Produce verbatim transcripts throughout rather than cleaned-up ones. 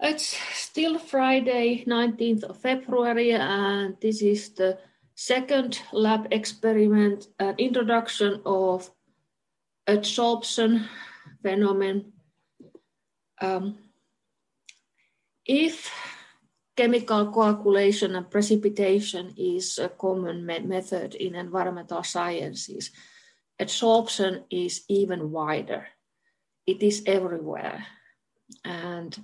It's still Friday, nineteenth of February, and this is the second lab experiment, an introduction of adsorption phenomenon. Um, if chemical coagulation and precipitation is a common me- method in environmental sciences, adsorption is even wider. It is everywhere. And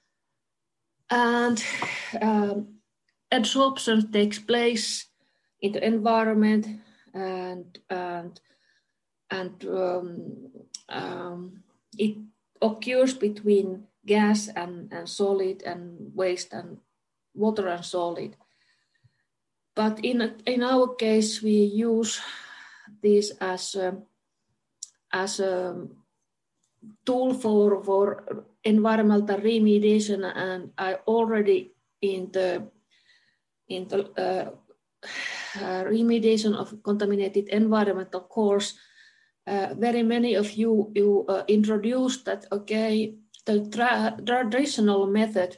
And um, adsorption takes place in the environment, and and and um, um, it occurs between gas and, and solid, and waste and water and solid. But in in our case, we use this as a, as a tool for for environmental remediation, and I already in the in the uh, uh, remediation of contaminated environmental course, uh, very many of you you uh, introduced that okay, the tra- traditional method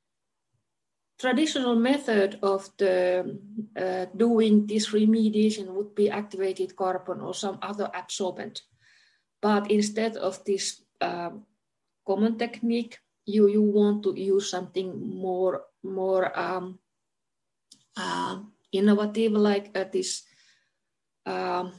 traditional method of the uh, doing this remediation would be activated carbon or some other absorbent, but instead of this uh, common technique, you you want to use something more more um, uh, innovative, like uh, this uh,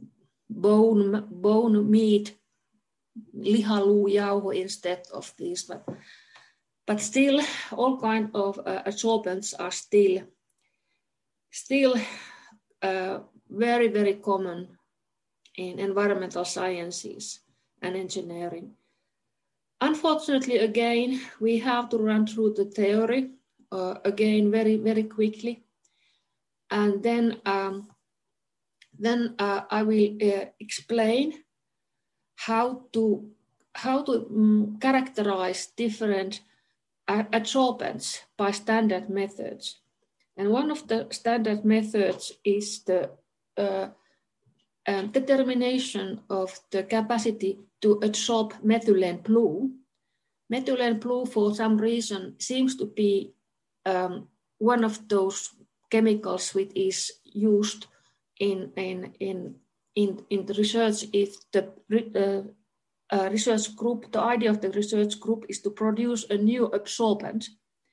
bone bone meat lihaluujauho instead of this, but but still all kind of uh, adsorbents are still still uh, very very common in environmental sciences and engineering. Unfortunately, again, we have to run through the theory uh, again very, very quickly. And then, um, then uh, I will uh, explain how to, how to um, characterize different adsorbents by standard methods. And one of the standard methods is the uh, um, determination of the capacity to adsorb methylene blue. Methylene blue, for some reason, seems to be um, one of those chemicals which is used in, in, in, in, in the research. If the uh, uh, research group, the idea of the research group is to produce a new absorbent.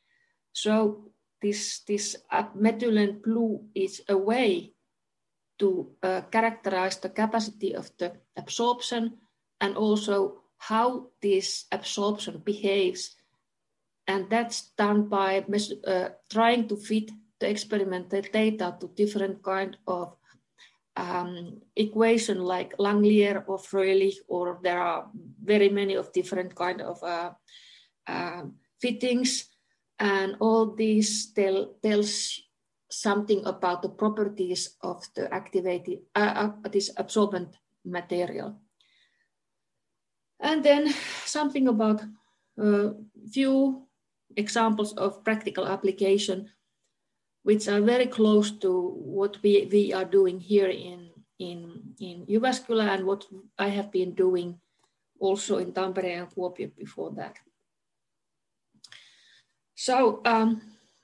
So this, this uh, methylene blue is a way to uh, characterize the capacity of the absorption and also how this absorption behaves. And that's done by uh, trying to fit the experimental data to different kind of um, equation like Langmuir or Froelich, or there are very many of different kind of uh, uh, fittings. And all these tell, tells something about the properties of the activated, uh, uh, this absorbent material. And then something about a uh, few examples of practical application, which are very close to what we, we are doing here in, in, in Jyväskylä and what I have been doing also in Tampere and Kuopio before that. So um,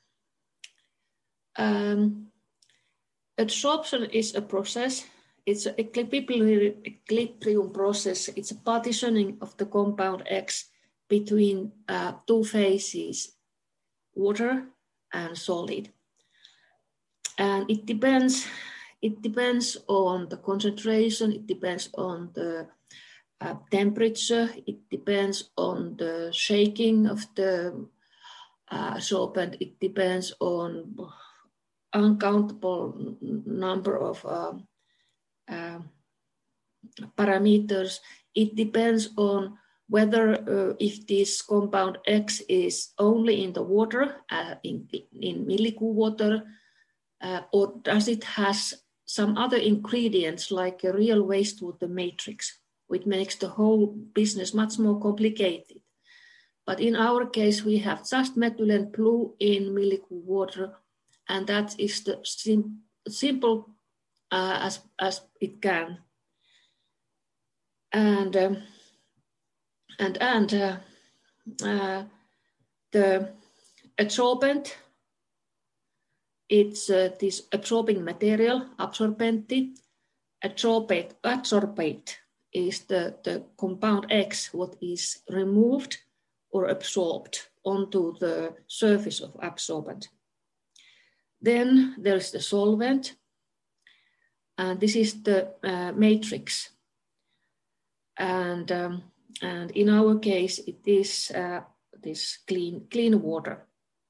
um, adsorption is a process. It's an equilibrium process. It's a partitioning of the compound X between uh, two phases, water and solid. And it depends, it depends on the concentration, it depends on the uh, temperature, it depends on the shaking of the uh, sorbent, it depends on uncountable number of uh, uh, parameters. It depends on whether uh, if this compound X is only in the water, uh, in, in millikuu water, uh, or does it has some other ingredients like a real wastewater matrix, which makes the whole business much more complicated. But in our case, we have just methylene blue in millikuu water, and that is the sim simple uh, as, as it can. And um, and and uh, uh, the adsorbent, it's uh, this absorbing material, absorbentti. Adsorbate, adsorbate is the, the compound X, what is removed or absorbed onto the surface of absorbent. Then there's the solvent, and this is the uh, matrix. And, um, and in our case, it is uh, this clean, clean water.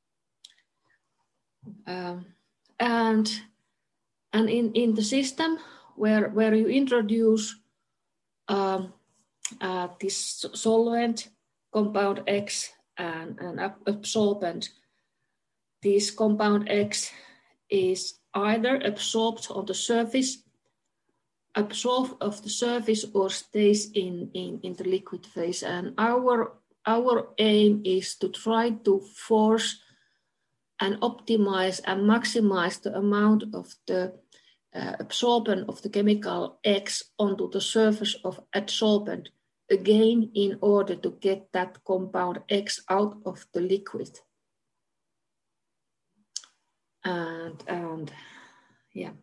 Um, and and in, in the system where, where you introduce um, uh, this solvent, compound X, and an absorbent, this compound X is either absorbed on the surface, absorbed of the surface, or stays in, in, in the liquid phase. And our, our aim is to try to force and optimize and maximize the amount of the uh, absorption of the chemical X onto the surface of adsorbent, again, in order to get that compound X out of the liquid. And, and yeah.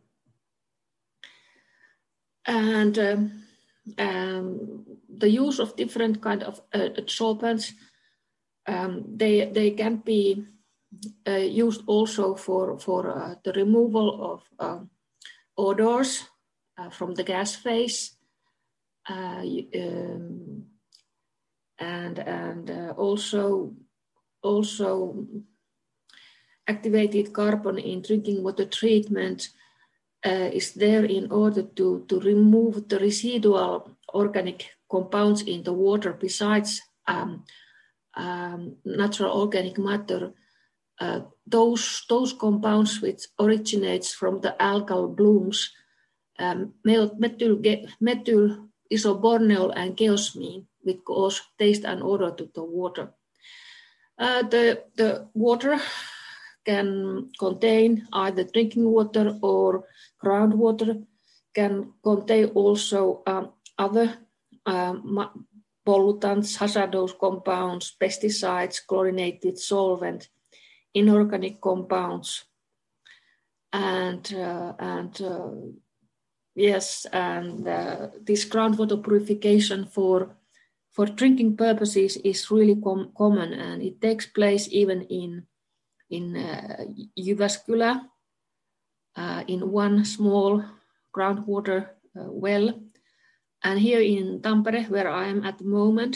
And um, um, the use of different kind of uh, adsorbents, um, they, they can be uh, used also for, for uh, the removal of uh, odors uh, from the gas phase. Uh, um, and and uh, also, also activated carbon in drinking water treatment uh, is there in order to, to remove the residual organic compounds in the water besides um, um, natural organic matter. Uh, those, those compounds which originates from the algal blooms, um, methyl, methyl isoborneol and geosmin, which cause taste and odor to the water. Uh, the, the water can contain either drinking water or groundwater, can contain also um, other um, pollutants, hazardous compounds, pesticides, chlorinated solvent, inorganic compounds, and uh, and uh, yes, and uh, this groundwater purification for for drinking purposes is really com common, and it takes place even in in uh, Jyväskylä, uh, in one small groundwater uh, well, and here in Tampere, where I am at the moment,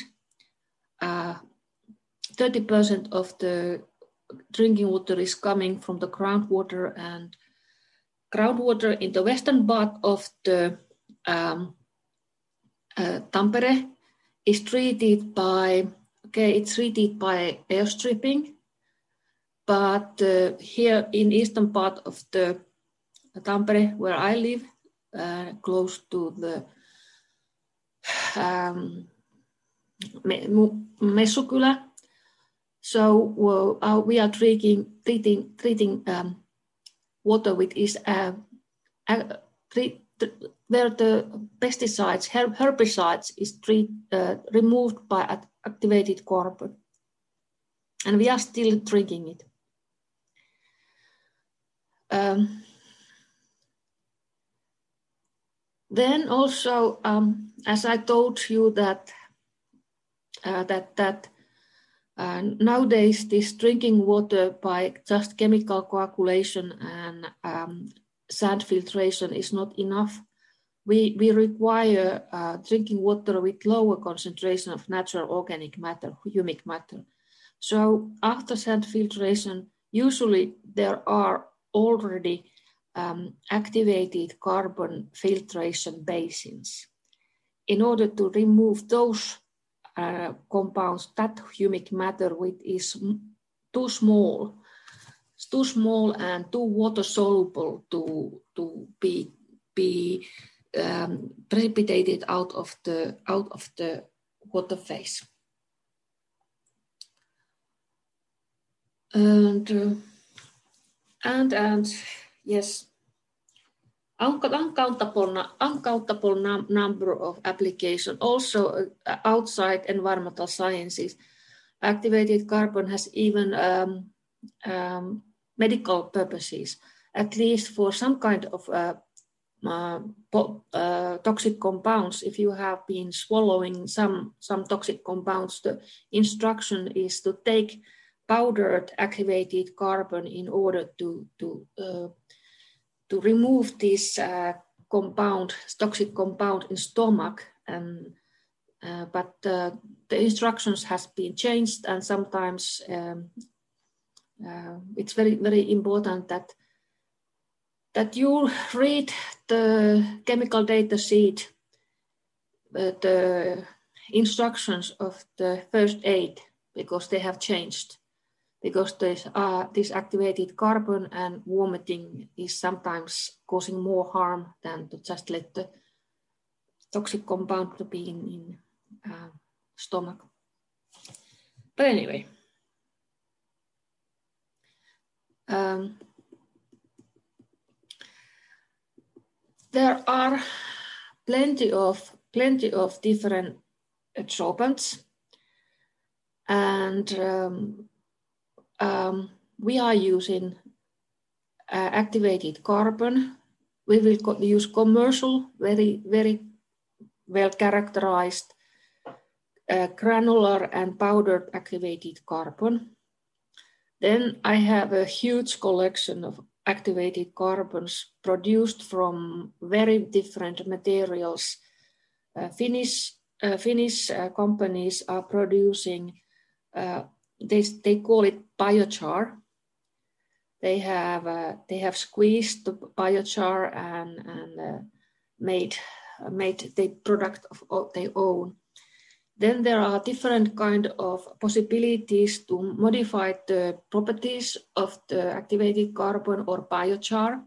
thirty percent uh, of the drinking water is coming from the groundwater, and groundwater in the western part of the um, uh, Tampere is treated by, okay, it's treated by airstripping, but uh, here in eastern part of the Tampere, where I live, uh, close to the um, Messukylä, so well, uh, we are treating treating treating um, water with is uh, uh, treat, where the pesticides, herb, herbicides is treat, uh, removed by activated carbon, and we are still drinking it. Um, then also, um, as I told you that uh, that that. Uh, nowadays, this drinking water by just chemical coagulation and um, sand filtration is not enough. We, we require uh, drinking water with lower concentration of natural organic matter, humic matter. So after sand filtration, usually there are already um, activated carbon filtration basins. In order to remove those Uh, compounds, that humic matter which is too small, too small and too water soluble to to be be um, precipitated out of the out of the water phase. And uh, and and yes, uncountable, uncountable num number of applications, also uh, outside environmental sciences. activated carbon has even um, um, medical purposes, at least for some kind of uh, uh, uh, toxic compounds. If you have been swallowing some, some toxic compounds, the instruction is to take powdered activated carbon in order to, to, uh, to remove this uh, compound, toxic compound in stomach. And, uh, but uh, the instructions has been changed, and sometimes um, uh, it's very, very important that that you read the chemical data sheet, uh, the instructions of the first aid, because they have changed. Because this, uh, this activated carbon and vomiting is sometimes causing more harm than to just let the toxic compound to be in, in uh, stomach. But anyway, um, there are plenty of plenty of different adsorbents, and um, um, we are using uh, activated carbon. We will co use commercial, very very well characterized uh, granular and powdered activated carbon. Then I have a huge collection of activated carbons produced from very different materials. Uh, Finnish uh, Finnish uh, companies are producing, uh, they, they call it biochar. They have uh, they have squeezed the biochar and, and uh, made, uh, made the product of, of their own. Then there are different kind of possibilities to modify the properties of the activated carbon or biochar.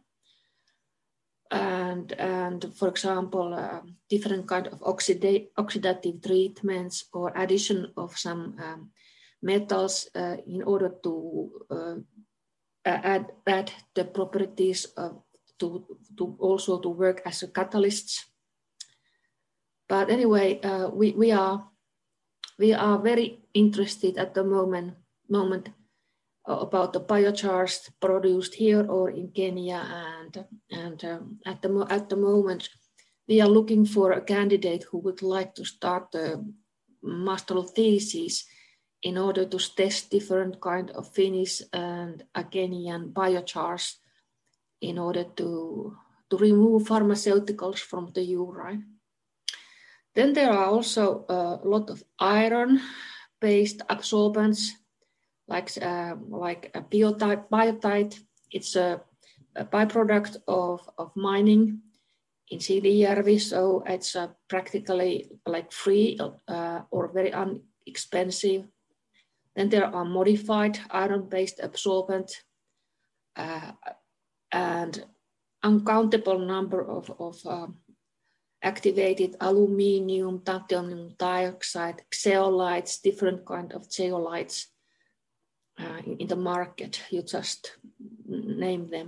And, and for example, uh, different kind of oxida oxidative treatments or addition of some um, metals uh, in order to uh, add, add the properties of, to, to also to work as a catalyst. But anyway, uh, we, we are We are very interested at the moment, moment about the biochars produced here or in Kenya, and, and um, at, the, at the moment we are looking for a candidate who would like to start a master thesis in order to test different kind of Finnish and Kenyan biochars in order to, to remove pharmaceuticals from the urine. Then there are also a lot of iron-based absorbents, like, uh, like a biotite, biotite. It's a, a byproduct of, of mining in Siilinjärvi, so it's uh, practically like free uh, or very inexpensive. Then there are modified iron-based absorbents uh, and uncountable number of, of um, activated aluminium, titanium dioxide, zeolites, different kind of zeolites uh, in, in the market. You just name them.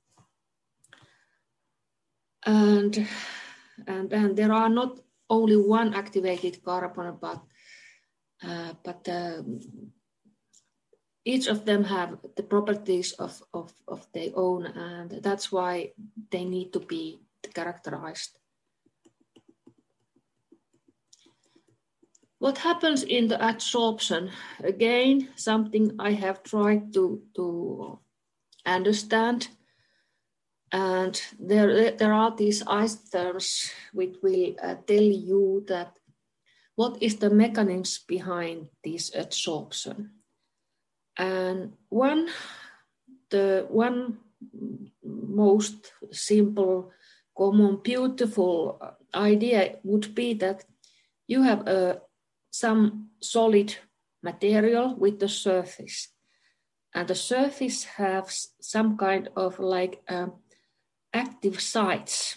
And, and, and there are not only one activated carbon, but, uh, but uh, each of them have the properties of, of, of their own, and that's why they need to be characterized. What happens in the adsorption? Again, something I have tried to, to understand. And there, there are these isotherms which will uh, tell you that what is the mechanism behind this adsorption. And one, the one most simple, common, beautiful idea would be that you have a some solid material with the surface, and the surface has some kind of like uh, active sites,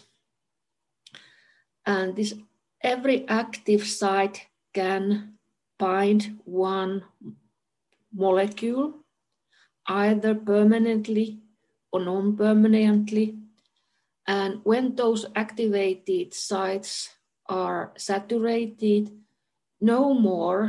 and this every active site can bind one molecule either permanently or non-permanently, and when those activated sites are saturated, no more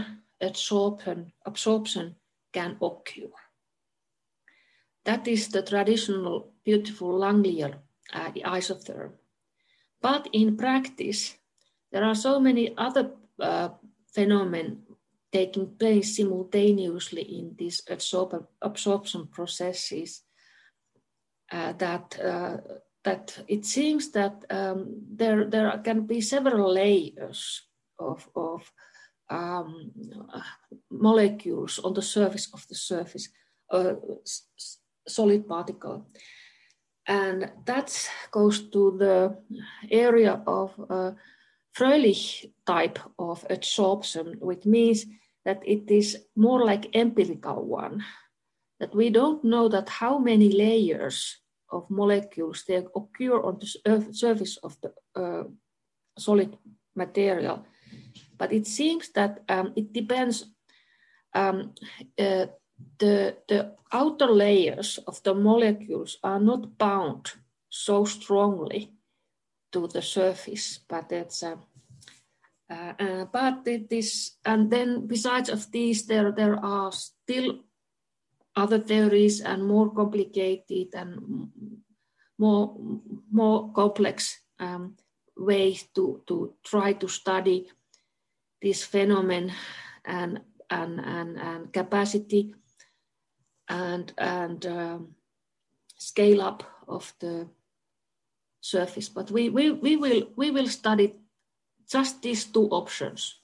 absorption, absorption can occur. That is the traditional beautiful Langmuir uh, isotherm. But in practice, there are so many other uh, phenomena taking place simultaneously in these absorb absorption processes uh, that uh, that it seems that um, there there can be several layers of of um, molecules on the surface of the surface uh, solid particle, and that goes to the area of uh, Froelich type of absorption, which means that it is more like empirical one, that we don't know that how many layers of molecules they occur on the surface of the uh, solid material. But it seems that um, it depends, um, uh, the, the outer layers of the molecules are not bound so strongly to the surface, but it's uh, uh, uh, but it is, and then besides of these, there there are still other theories and more complicated and more more complex um, ways to to try to study this phenomenon and and and, and capacity and and um, scale up of the surface, but we, we, we, will, we will study just these two options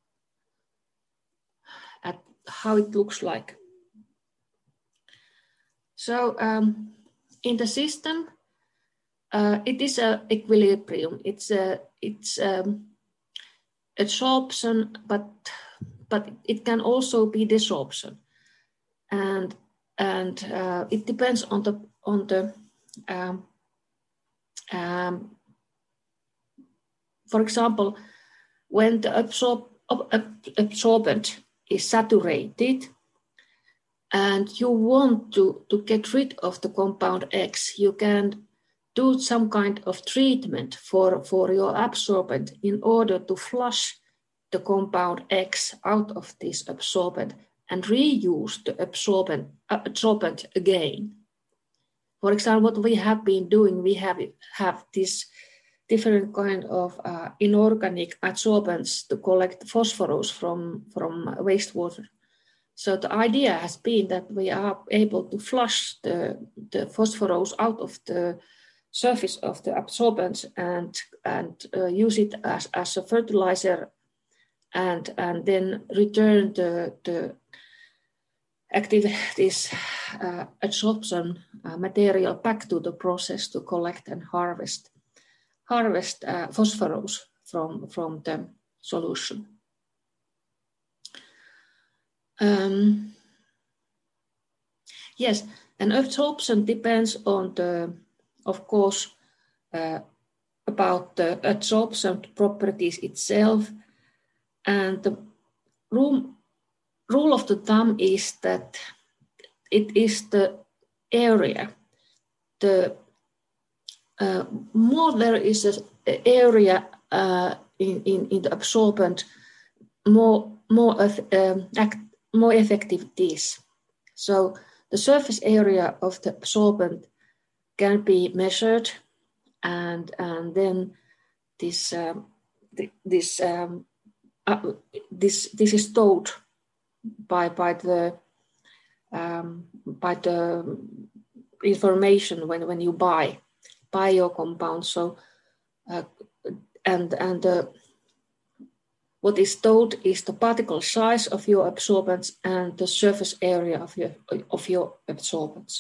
at how it looks like. So um, in the system, uh, it is an equilibrium. It's a it's um, absorption, but but it can also be desorption, and and uh, it depends on the on the um, Um, for example, when the absorb, ab, absorbent is saturated and you want to, to get rid of the compound X, you can do some kind of treatment for, for your absorbent in order to flush the compound X out of this absorbent and reuse the absorbent, uh, absorbent again. For example, what we have been doing, we have, have this different kind of uh, inorganic adsorbents to collect phosphorus from, from wastewater. So the idea has been that we are able to flush the, the phosphorus out of the surface of the absorbents and, and uh, use it as, as a fertilizer and, and then return the, the active this uh, adsorption uh, material back to the process to collect and harvest harvest uh, phosphorus from from the solution. Um, yes, and absorption depends on the, of course, uh, about the adsorption properties itself, and the room. Rule of the thumb is that it is the area. The uh, more there is an area uh, in, in, in the absorbent, more more um, act, more effective it is. So the surface area of the absorbent can be measured, and and then this um, this um, uh, this this is stored by by the um, by the information when, when you buy buy your compound. So uh, and and the what is stored is the particle size of your absorbents and the surface area of your of your absorbents.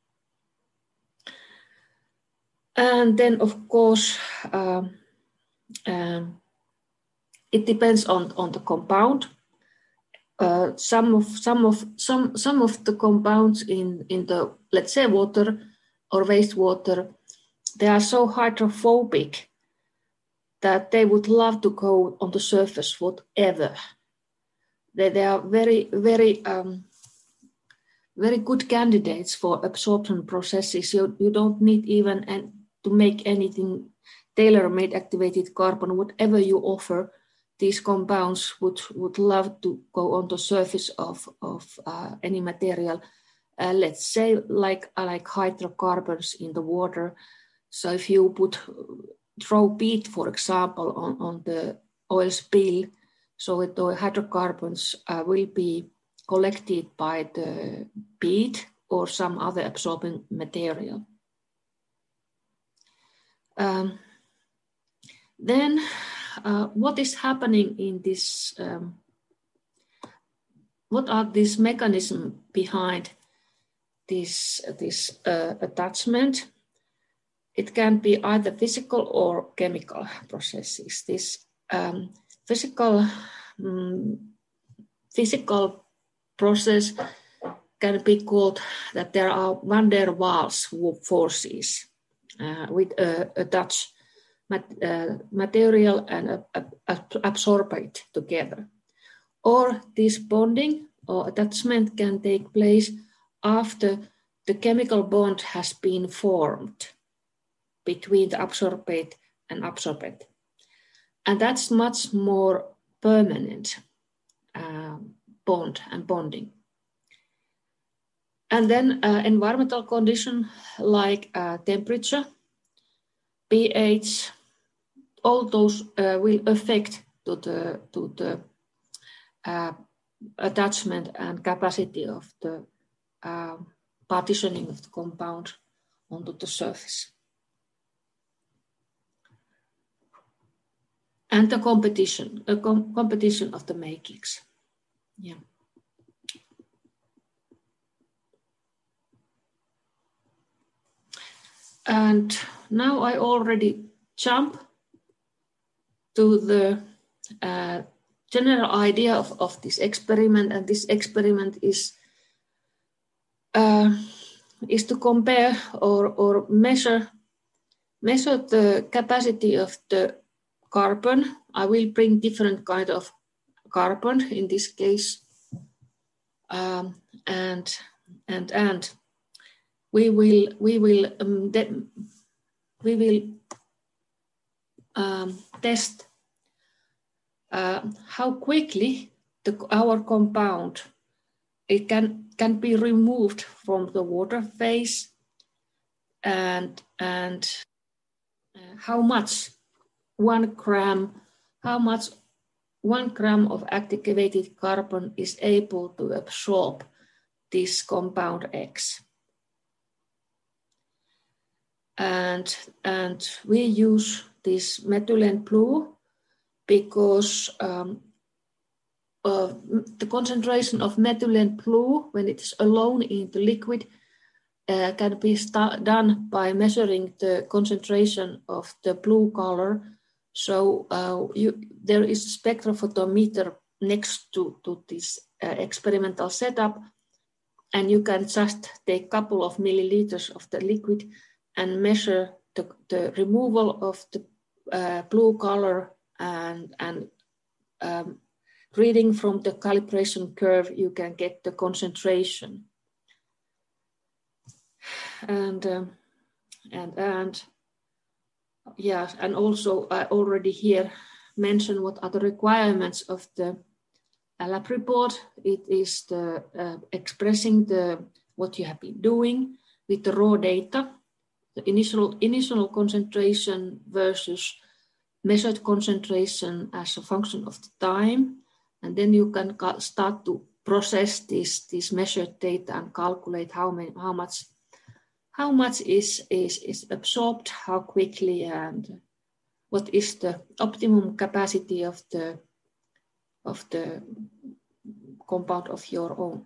And then of course um, um, it depends on on the compound. Uh, some of some of some some of the compounds in in the, let's say, water or wastewater, they are so hydrophobic that they would love to go on the surface whatever. They they are very very um, very good candidates for absorption processes. You you don't need even an, to make anything tailor-made activated carbon, whatever you offer. these compounds would, would love to go on the surface of, of uh, any material, uh, let's say like, uh, like hydrocarbons in the water. So if you put, throw peat, for example, on, on the oil spill, so the hydrocarbons uh, will be collected by the peat or some other absorbing material. Um, then uh, what is happening in this, um, what are these mechanisms behind this, this uh, attachment? It can be either physical or chemical processes. This um, physical, um, physical process can be called that there are van der Waals forces uh, with a, a touch mat, uh, material and a, a, a absorbate together. Or this bonding or attachment can take place after the chemical bond has been formed between the absorbate and absorbate. And that's much more permanent uh, bond and bonding. And then uh, environmental conditions like uh, temperature, pH, all those uh, will affect to the, to the uh, attachment and capacity of the uh, partitioning of the compound onto the surface. And the competition, a com competition of the makings. Yeah. And now I already jump to the uh, general idea of, of this experiment, and this experiment is uh, is to compare or, or measure measure the capacity of the carbon. I will bring different kind of carbon in this case, um, and and and we will we will um, we will um, test uh, how quickly the, our compound it can can be removed from the water phase, and and uh, how much one gram how much one gram of activated carbon is able to absorb this compound X. And, and we use this methylene blue because um, uh, the concentration of methylene blue when it is alone in the liquid uh, can be done by measuring the concentration of the blue color. So uh, you, there is a spectrophotometer next to, to this uh, experimental setup, and you can just take a couple of milliliters of the liquid and measure the, the removal of the uh, blue color, and, and um, reading from the calibration curve, you can get the concentration. And, um, and, and yeah, and also I already here mentioned what are the requirements of the lab report. It is the uh, expressing the what you have been doing with the raw data, the initial initial concentration versus measured concentration as a function of the time, and then you can start to process this this measured data and calculate how many how much how much is is is absorbed, how quickly, and what is the optimum capacity of the of the compound of your own.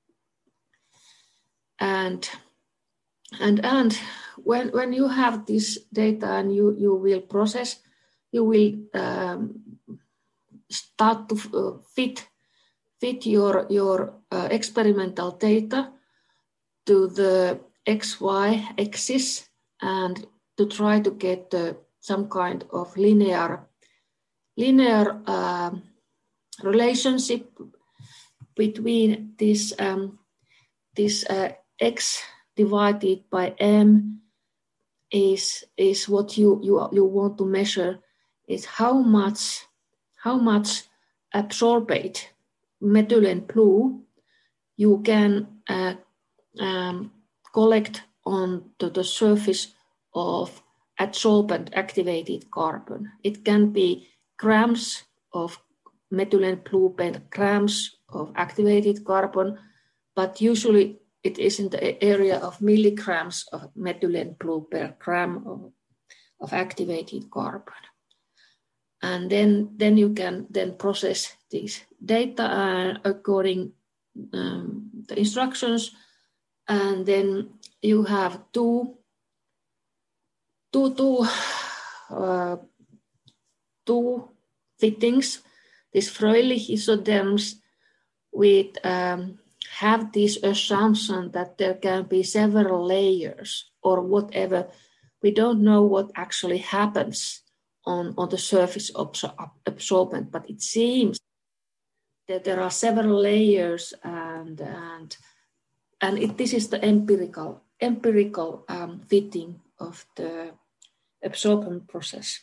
And and and when when you have this data and you you will process, you will um, start to uh, fit fit your your uh, experimental data to the X Y axis and to try to get uh, some kind of linear linear uh, relationship between this um, this uh, X divided by M is is what you you you want to measure, is how much how much absorbate methylene blue you can uh, um, collect on to the surface of adsorbent activated carbon. It can be grams of methylene blue per grams of activated carbon, but usually it is in the area of milligrams of methylene blue per gram of, of activated carbon. And then, then you can then process these data uh, according um, the instructions, and then you have two, two, two, uh, two fittings, these Froelich isotherms, with um, have this assumption that there can be several layers or whatever. We don't know what actually happens on, on the surface of absorbent, but it seems that there are several layers, and and and it, this is the empirical empirical um, fitting of the absorbent process.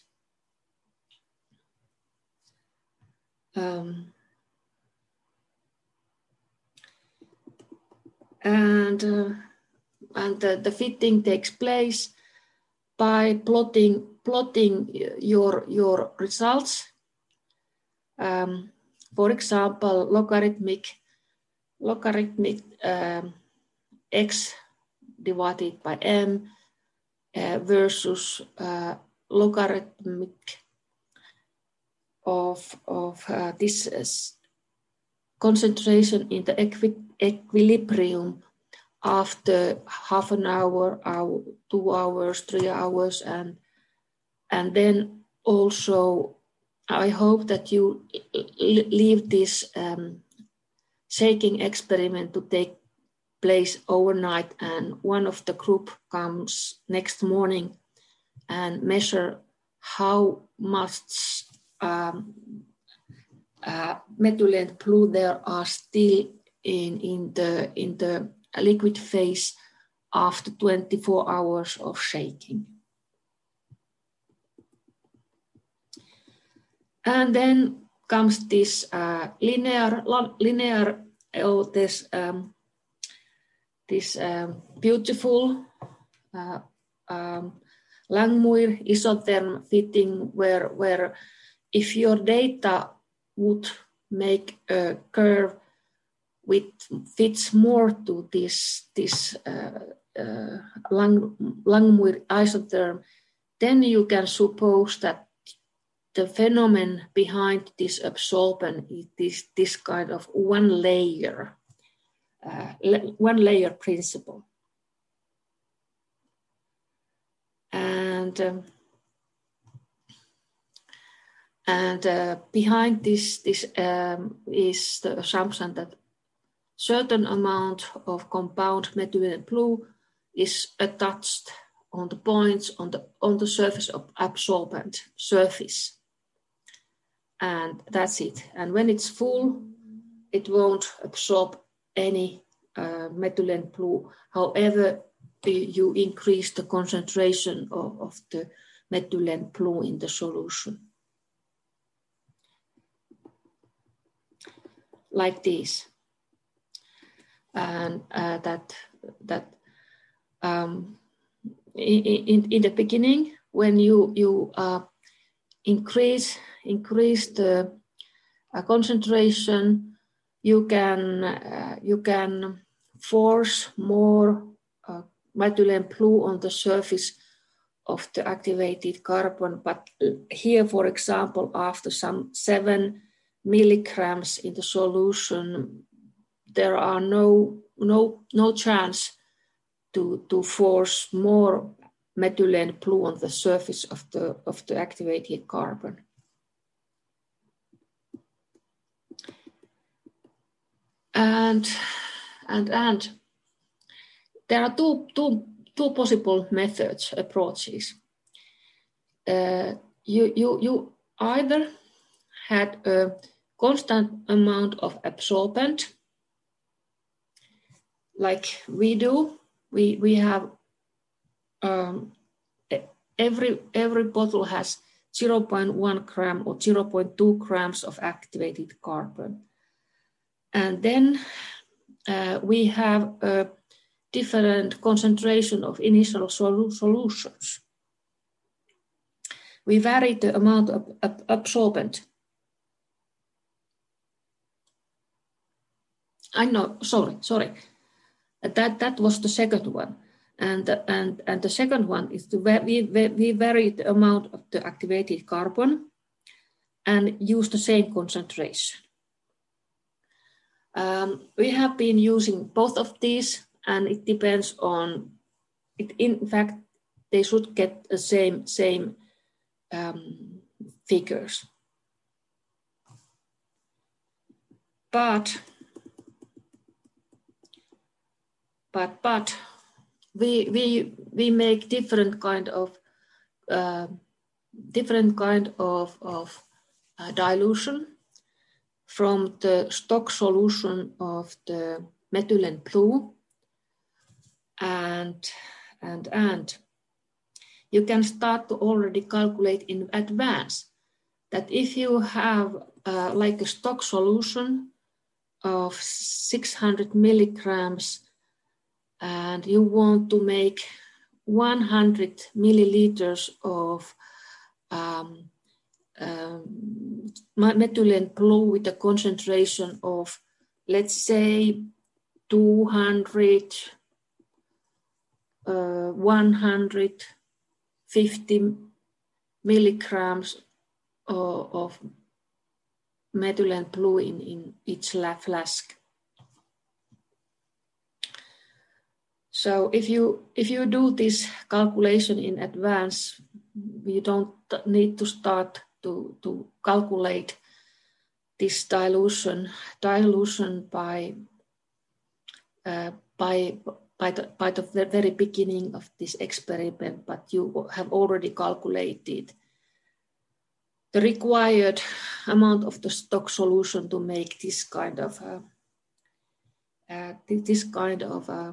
Um, and uh, and the, the fitting takes place by plotting plotting your your results. Um, for example, logarithmic logarithmic um, x divided by m uh, versus uh, logarithmic of of uh, this uh, concentration in the equi equilibrium after half an hour, hour, two hours, three hours, and and then also I hope that you leave this um, shaking experiment to take place overnight, and one of the group comes next morning and measure how much um, uh, methylene blue there are still in, in the in the liquid phase after twenty-four hours of shaking. And then comes this uh, linear, linear, oh, this um, this um, beautiful uh, um, Langmuir isotherm fitting, where where if your data would make a curve which fits more to this this uh, uh, Lang, Langmuir isotherm, then you can suppose that the phenomenon behind this absorption is this, this kind of one layer, uh, one layer principle. And, um, and uh, behind this, this um, is the assumption that certain amount of compound methylene blue is attached on the points on the, on the surface of absorbent surface. And that's it. And when it's full, it won't absorb any uh, methylene blue. However, you increase the concentration of, of the methylene blue in the solution. Like this. And uh, that, that um, in, in, in the beginning, when you, you uh, increase increase the uh, concentration, you can uh, you can force more uh, methylene blue on the surface of the activated carbon. But here, for example, after some seven milligrams in the solution, there are no no no chance to to force more methylene blue on the surface of the of the activated carbon. And and and there are two two two possible methods, approaches. Uh, you you you either had a constant amount of absorbent, like we do. We we have um, every every bottle has zero point one gram or zero point two grams of activated carbon. And then uh, we have a different concentration of initial sol solutions. We vary the amount of, of absorbent. I know, sorry, sorry. That, that was the second one. And, and, and the second one is to we, we vary the amount of the activated carbon and use the same concentration. Um, we have been using both of these, and it depends on it. In fact, they should get the same same um, figures. But but but we we we make different kind of uh, different kind of of uh, dilution from the stock solution of the methylene blue, and and and you can start to already calculate in advance that if you have uh, like a stock solution of six hundred milligrams and you want to make one hundred milliliters of um, um, methylene blue with a concentration of, let's say, two hundred, uh, one hundred fifty milligrams of, of methylene blue in, in each flask. So if you if you do this calculation in advance, you don't need to start to, to calculate this dilution dilution by uh, by by the, by the very beginning of this experiment, but you have already calculated the required amount of the stock solution to make this kind of uh, uh, this kind of uh,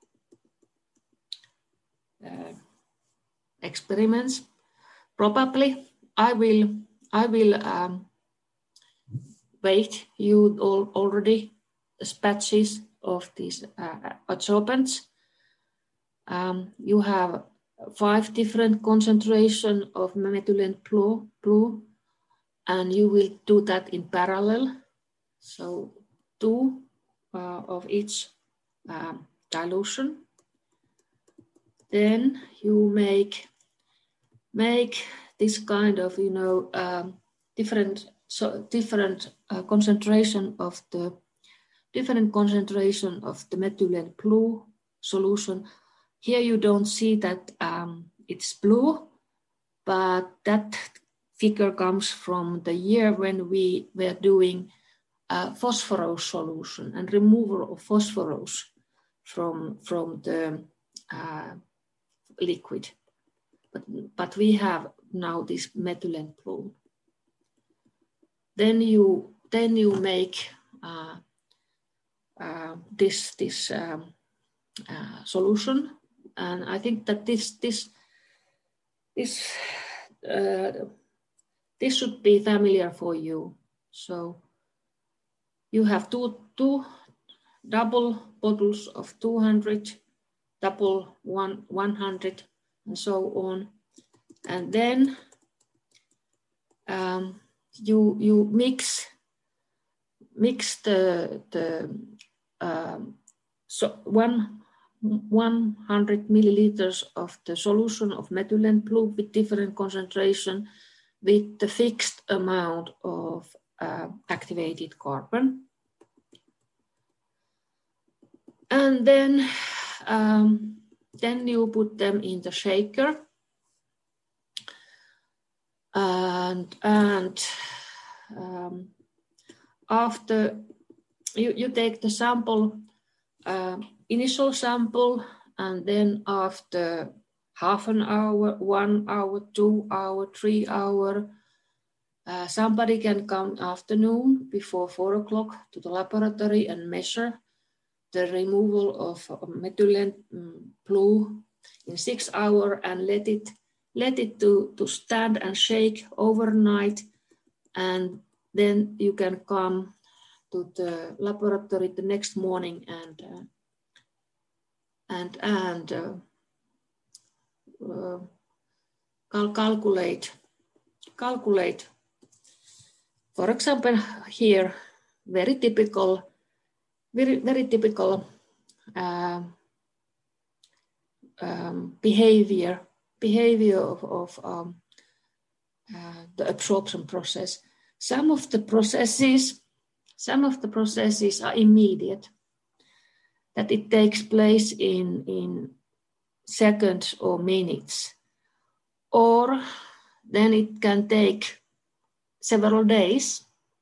uh, experiments. Probably I will I will um, weight you all already the batches of these uh, adsorbents. Um, you have five different concentration of methylene blue, blue, and you will do that in parallel. So two uh, of each um, dilution. Then you make make this kind of you know um, different so different uh, concentration of the different concentration of the methylene blue solution. Here you don't see that um, it's blue, but that figure comes from the year when we were doing a phosphorus solution and removal of phosphorus from, from the uh, liquid. But, but we have now this methylene blue. Then you, then you make uh, uh, this, this um, uh, solution. And I think that this this this uh, this should be familiar for you. So you have two two double bottles of two hundred, double one one hundred, and so on. And then um, you you mix mix the the um, so one. one hundred milliliters of the solution of methylene blue with different concentration with the fixed amount of uh, activated carbon. And then, um, then you put them in the shaker. And, and um, after you, you take the sample, uh, initial sample, and then after half an hour, one hour, two hour, three hour, uh, somebody can come afternoon before four o'clock to the laboratory and measure the removal of methylene blue in six hours and let it let it to, to stand and shake overnight, and then you can come to the laboratory the next morning and uh, and and uh, uh, cal calculate calculate. For example, here very typical, very very typical uh, um, behavior behavior of, of um, uh, the absorption process. Some of the processes, some of the processes are immediate, that it takes place in, in seconds or minutes, or then it can take several days.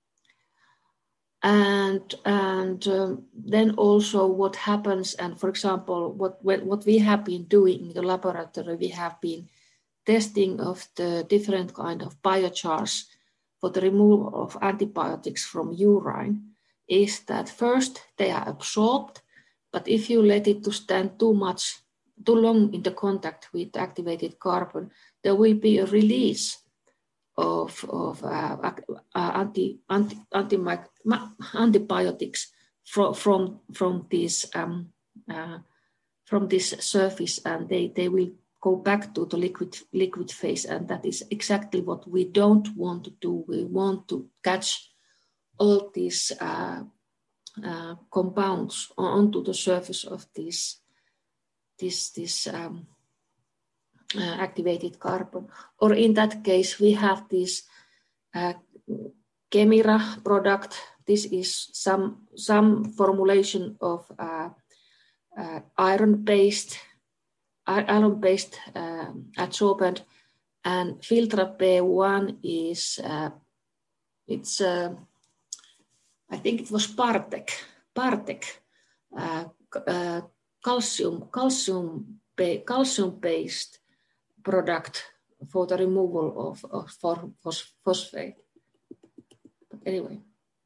And, and um, then also what happens, and for example, what, what we have been doing in the laboratory, we have been testing of the different kind of biochars for the removal of antibiotics from urine, is that first they are absorbed, but if you let it to stand too much, too long in the contact with activated carbon, there will be a release of, of uh, uh, anti, anti, anti, antibiotics from, from, from, this, um, uh, from this surface, and they, they will go back to the liquid, liquid phase, and that is exactly what we don't want to do. We want to catch all these uh, uh, compounds onto the surface of this, this, this um, uh, activated carbon. Or in that case, we have this uh, Kemira product. This is some, some formulation of uh, uh, iron-based iron-based uh, adsorbent, and Filtra P one is, uh, it's, uh, I think it was Partec, Partec uh, uh, calcium, calcium, calcium-based product for the removal of, of phosphate. But anyway,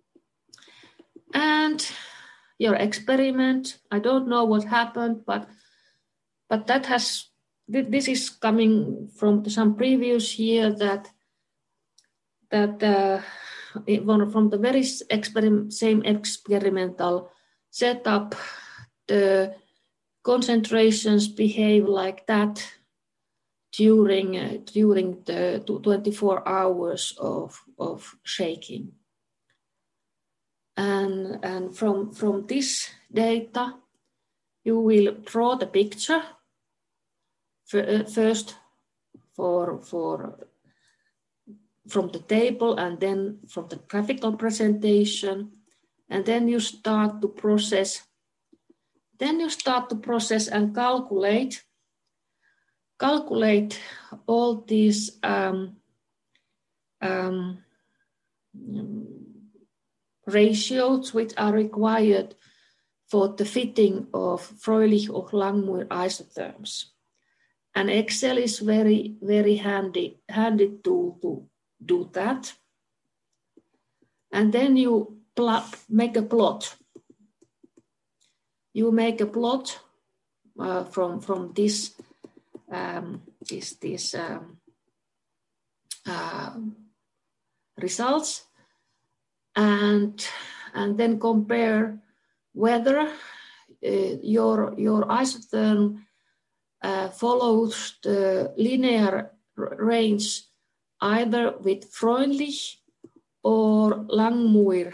and your experiment, I don't know what happened, but But that has, this is coming from some previous year that, that uh, from the very experiment, same experimental setup, the concentrations behave like that during, uh, during the twenty-four hours of, of shaking. And, and from, from this data, you will draw the picture first for, for from the table, and then from the graphical presentation, and then you start to process. Then you start to process and calculate, calculate all these um, um, ratios which are required for the fitting of Froelich or Langmuir isotherms. And Excel is very, very handy, handy to, to do that. And then you plot, make a plot. You make a plot uh, from, from this, um, this, this um, uh, results, and, and then compare whether uh, your, your isotherm Uh, follows the linear range either with Freundlich or Langmuir.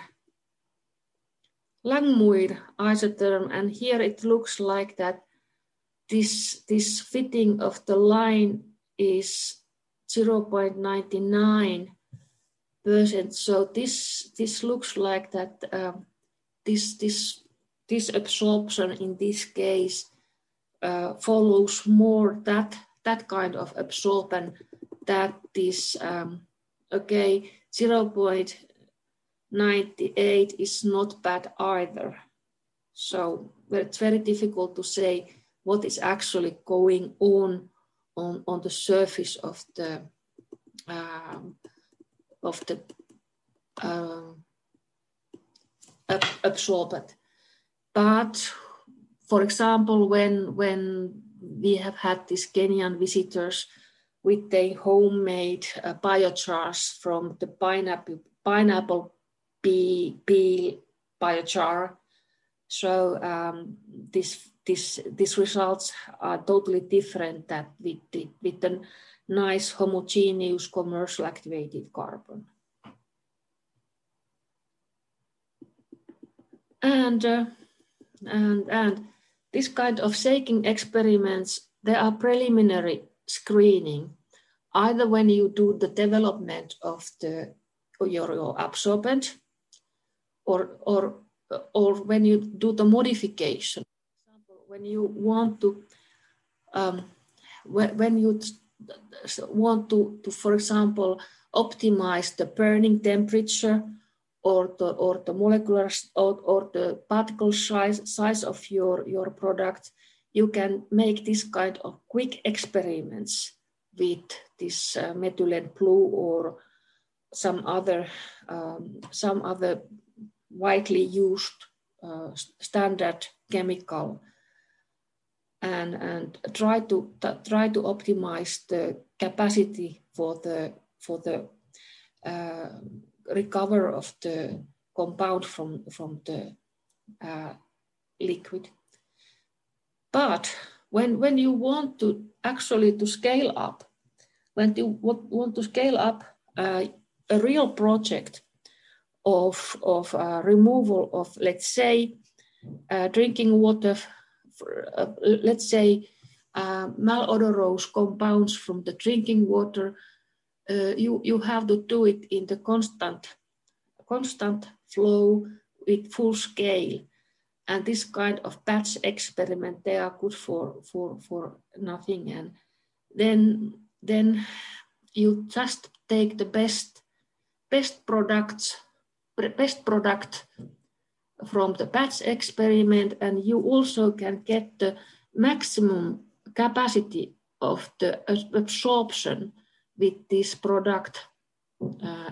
Langmuir isotherm, and here it looks like that this, this fitting of the line is zero point nine nine percent. So this, this looks like that um, this, this, this absorption in this case Uh, follows more that that kind of absorption, that is um, okay. zero point nine eight is not bad either. So it's very difficult to say what is actually going on on, on the surface of the um, of the um, ab absorbent. But for example, when, when we have had these Kenyan visitors with a homemade uh, biochars from the pineapple pineapple peel, peel biochar. So um, this this these results are totally different than with the, with the nice homogeneous commercial activated carbon. And uh, and and this kind of shaking experiments, they are preliminary screening, either when you do the development of the your, your absorbent, or or or when you do the modification. For example, when you want to um, when, when you want to, to, for example, optimize the burning temperature or the or the molecular or, or the particle size size of your your product, you can make this kind of quick experiments with this uh, methylene blue or some other um, some other widely used uh, standard chemical, and and try to try to optimize the capacity for the for the uh, recover of the compound from from the uh, liquid. But when when you want to actually to scale up, when you want to scale up uh, a real project of of uh, removal of, let's say, uh, drinking water, for, uh, let's say uh, malodorous compounds from the drinking water, uh, you you have to do it in the constant constant flow with full scale. And this kind of batch experiment, they are good for for for nothing. And then then you just take the best best products best product from the batch experiment, and you also can get the maximum capacity of the absorption with this product, uh,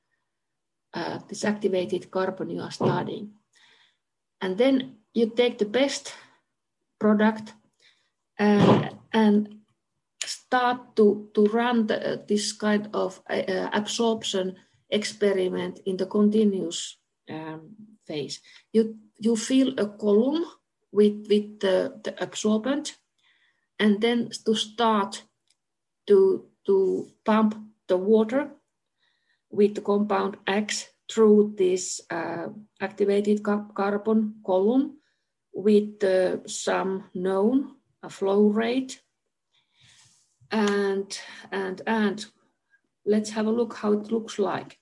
uh, this activated carbon you are studying. And then you take the best product uh, and start to, to run the, uh, this kind of uh, absorption experiment in the continuous um, phase. You, you fill a column with, with the, the absorbent, and then to start to, to pump the water with the compound X through this uh, activated carbon column with uh, some known uh, flow rate. And, and, and let's have a look how it looks like.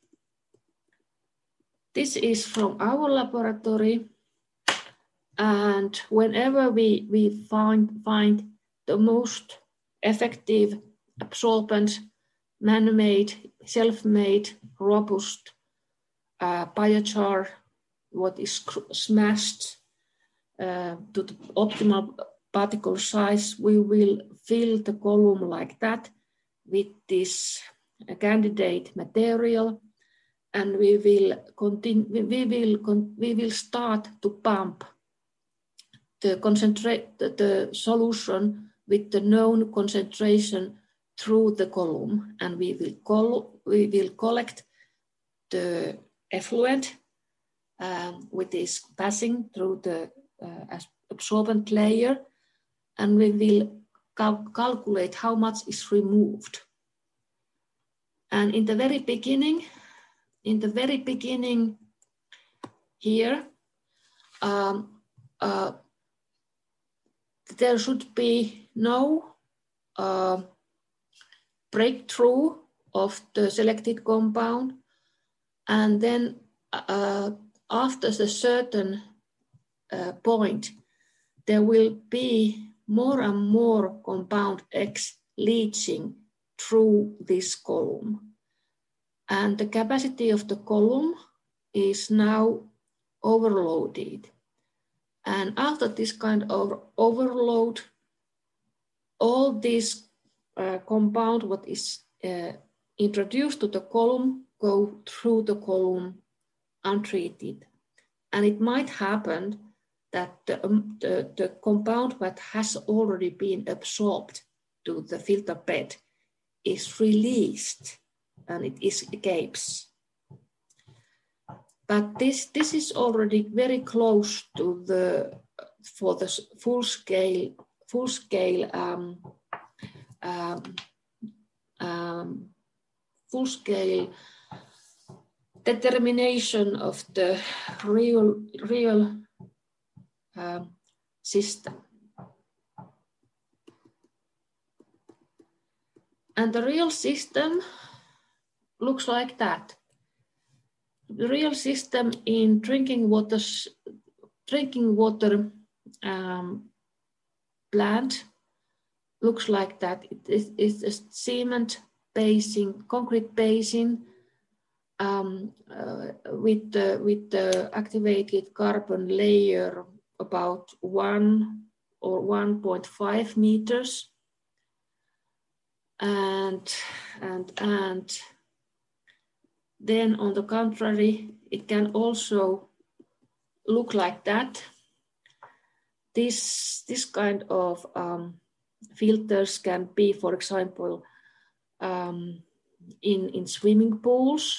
This is from our laboratory. And whenever we, we find, find the most effective absorbent, man-made, self-made, robust uh, biochar, what is smashed uh, to the optimal particle size, we will fill the column like that with this uh, candidate material, and we will continue. We will con we will start to pump the concentrate the, the solution with the known concentration through the column, and we will call we will collect the effluent um, which is passing through the uh, absorbent layer, and we will cal calculate how much is removed. And in the very beginning, in the very beginning here, um, uh, there should be no uh, breakthrough of the selected compound, and then uh, after a certain uh, point, there will be more and more compound X leaching through this column. And the capacity of the column is now overloaded. And after this kind of overload, all this uh, compound, what is uh, introduced to the column, go through the column untreated. And it might happen that the, um, the, the compound that has already been absorbed to the filter bed is released and it escapes. But this, this is already very close to the, for the full scale, full scale, um, um, um, full scale determination of the real, real um, system. And the real system looks like that. The real system in drinking water, drinking water um, plant looks like that. It is it's a cement basin, concrete basin um, uh, with the with the activated carbon layer about one or one point five meters, and and and. Then on the contrary, it can also look like that. This, this kind of um, filters can be, for example, um, in, in swimming pools.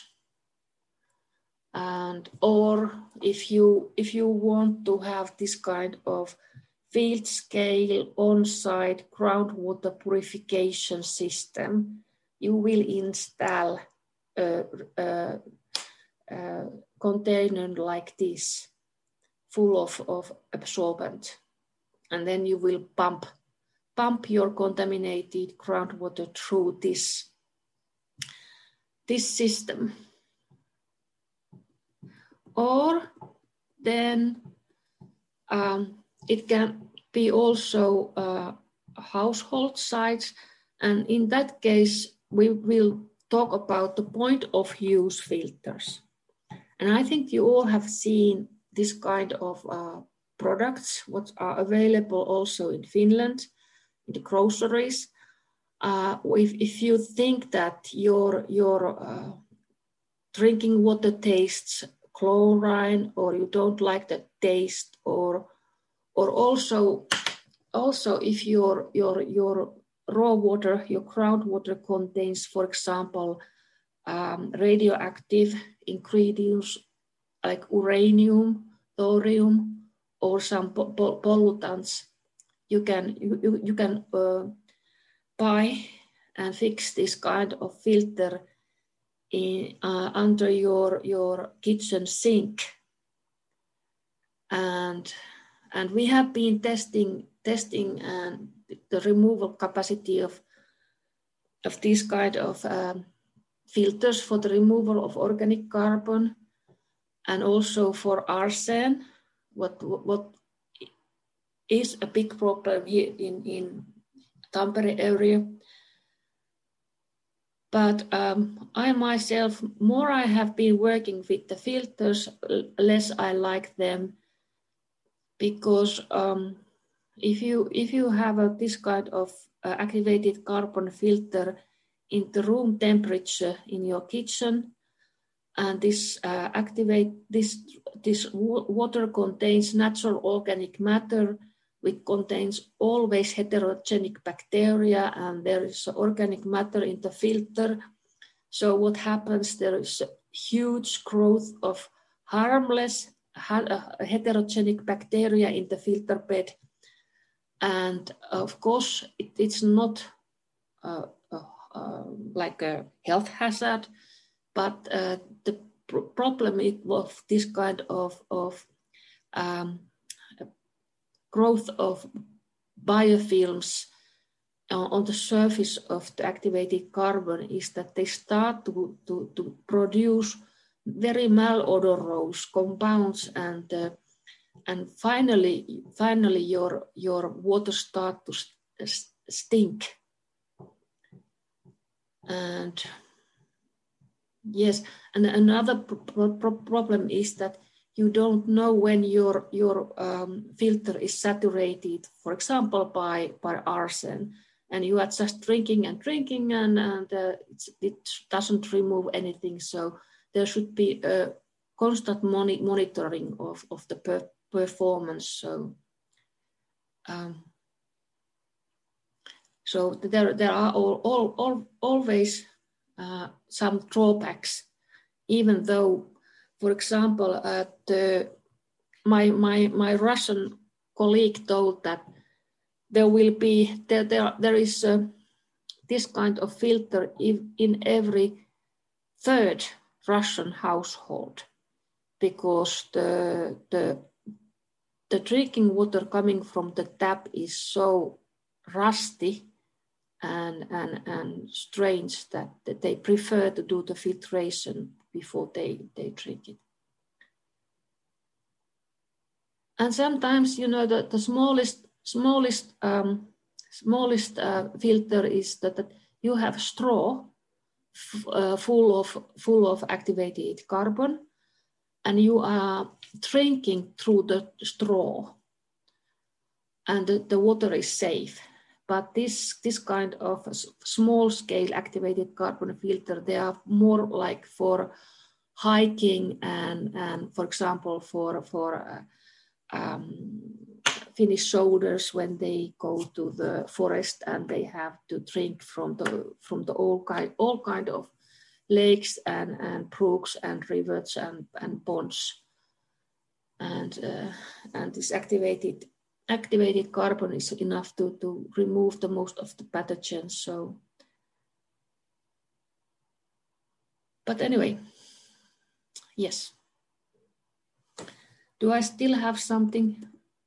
And, or if you, if you want to have this kind of field scale on-site groundwater purification system, you will install A, a, a container like this, full of, of absorbent, and then you will pump, pump your contaminated groundwater through this, this system. Or then um, it can be also uh, household sites, and in that case we will talk about the point of use filters. And I think you all have seen this kind of uh, products, what are available also in Finland, in the groceries. Uh, if, if you think that your, your uh, drinking water tastes chlorine, or you don't like the taste, or, or also, also if your, your, your raw water, your groundwater contains, for example, um, radioactive ingredients like uranium, thorium, or some po po pollutants, you can you, you, you can uh, buy and fix this kind of filter in, uh, under your your kitchen sink. And and we have been testing testing and the removal capacity of, of these kind of um, filters for the removal of organic carbon, and also for arsen, what, what is a big problem here in, in Tampere area. But um, I myself, more I have been working with the filters, less I like them, because um, If you, if you have a, this kind of uh, activated carbon filter in the room temperature in your kitchen, and this uh, activate this, this water contains natural organic matter, which contains always heterogenic bacteria, and there is organic matter in the filter. So what happens, there is a huge growth of harmless heterogenic bacteria in the filter bed. And of course, it, it's not uh, uh, uh, like a health hazard, but uh, the pr problem of this kind of, of um, growth of biofilms on, on the surface of the activated carbon is that they start to, to, to produce very malodorous compounds, and uh, And finally, finally, your your water starts to st stink. And yes, and another pro pro problem is that you don't know when your your um, filter is saturated, for example, by by arsen, and you are just drinking and drinking, and and uh, it's, it doesn't remove anything. So there should be a constant moni monitoring of of the per performance. So, um, So there, there are all, all, all, always uh, some drawbacks, even though, for example, uh, the, my, my, my Russian colleague told that there will be, there, there, there is uh, this kind of filter in, in every third Russian household, because the, the, the drinking water coming from the tap is so rusty and, and, and strange that, that they prefer to do the filtration before they, they drink it. And sometimes, you know, the, the smallest, smallest, um, smallest uh, filter is that, that you have straw f uh, full of full of activated carbon, and you are drinking through the straw, and the, the water is safe. But this this kind of small scale activated carbon filter, they are more like for hiking and and for example for for uh, um, Finnish soldiers when they go to the forest and they have to drink from the from the all kind all kind of lakes and and brooks and rivers and and ponds, and uh, and this activated activated carbon is enough to to remove the most of the pathogens. So, but anyway, yes. Do I still have something?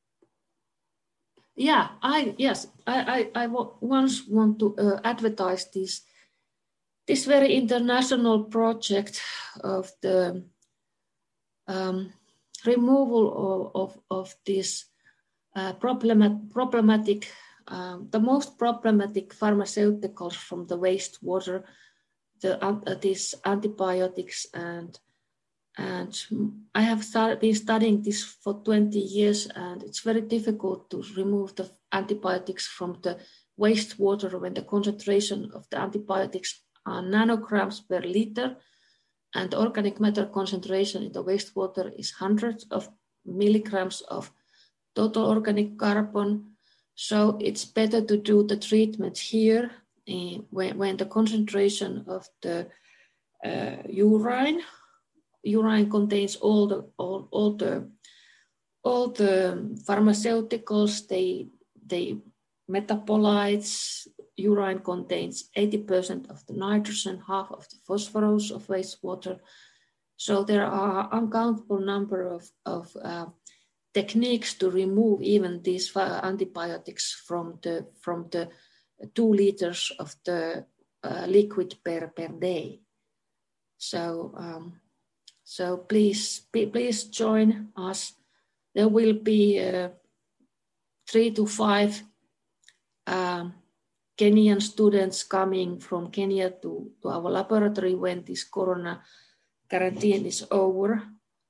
Yeah, I yes, I I, I once want to uh, advertise this this very international project of the um, removal of of, of this uh, problemat, problematic um, the most problematic pharmaceuticals from the wastewater, the uh, these antibiotics, and and I have start, been studying this for twenty years, and it's very difficult to remove the antibiotics from the wastewater when the concentration of the antibiotics are nanograms per liter, and the organic matter concentration in the wastewater is hundreds of milligrams of total organic carbon. So it's better to do the treatment here uh, when, when the concentration of the uh, urine urine contains all the all, all the all the pharmaceuticals, they they metabolites. Urine contains eighty percent of the nitrogen, half of the phosphorus of wastewater. So there are uncountable number of, of uh, techniques to remove even these antibiotics from the from the two liters of the uh, liquid per, per day. So um, So please, please join us. There will be uh, three to five um, Kenyan students coming from Kenya to, to our laboratory when this corona quarantine is over.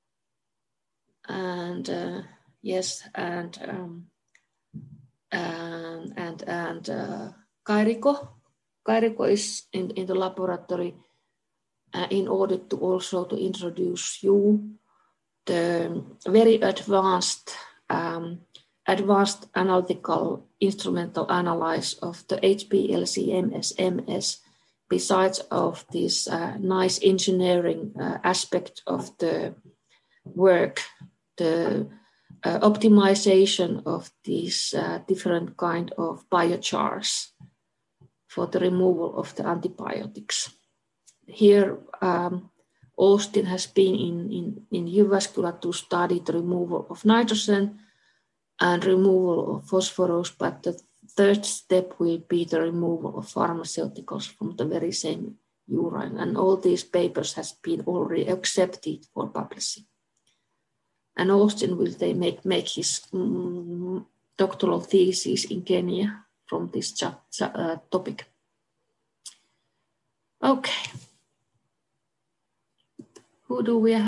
And uh, yes, and um, and and, and uh, Kairiko, Kairiko is in, in the laboratory. Uh, in order to also to introduce you the very advanced um, advanced analytical instrumental analysis of the H P L C M S M S, besides of this uh, nice engineering uh, aspect of the work, the uh, optimization of these uh, different kind of biochars for the removal of the antibiotics. Here, um, Austin has been in, in, in Jyväskylä to study the removal of nitrogen and removal of phosphorus, but the third step will be the removal of pharmaceuticals from the very same urine. And all these papers has been already accepted for publishing. And Austin will they make, make his um, doctoral thesis in Kenya from this uh, topic. Okay. Who do we have?